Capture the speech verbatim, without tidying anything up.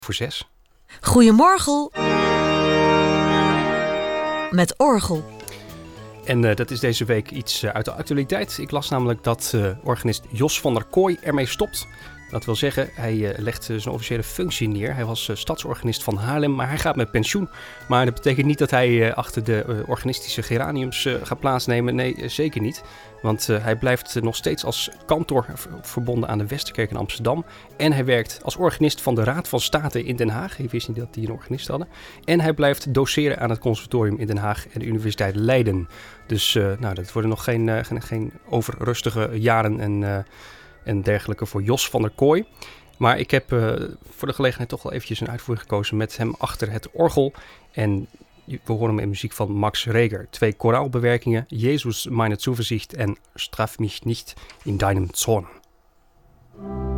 Voor zes. Goedemorgen met orgel. En uh, dat is deze week iets uh, uit de actualiteit. Ik las namelijk dat uh, organist Jos van der Kooi ermee stopt. Dat wil zeggen, hij uh, legt uh, zijn officiële functie neer. Hij was uh, stadsorganist van Haarlem, maar hij gaat met pensioen. Maar dat betekent niet dat hij uh, achter de uh, organistische geraniums uh, gaat plaatsnemen. Nee, uh, zeker niet. Want uh, hij blijft uh, nog steeds als kantor v- verbonden aan de Westerkerk in Amsterdam. En hij werkt als organist van de Raad van State in Den Haag. Ik wist niet dat die een organist hadden. En hij blijft doseren aan het conservatorium in Den Haag en de Universiteit Leiden. Dus uh, nou, dat worden nog geen, uh, geen, geen overrustige jaren en... Uh, en dergelijke voor Jos van der Kooi. Maar ik heb uh, voor de gelegenheid toch wel eventjes een uitvoering gekozen met hem achter het orgel. En we horen hem in muziek van Max Reger. Twee koraalbewerkingen, Jezus meine Zuversicht en Straf mich nicht in deinem Zorn.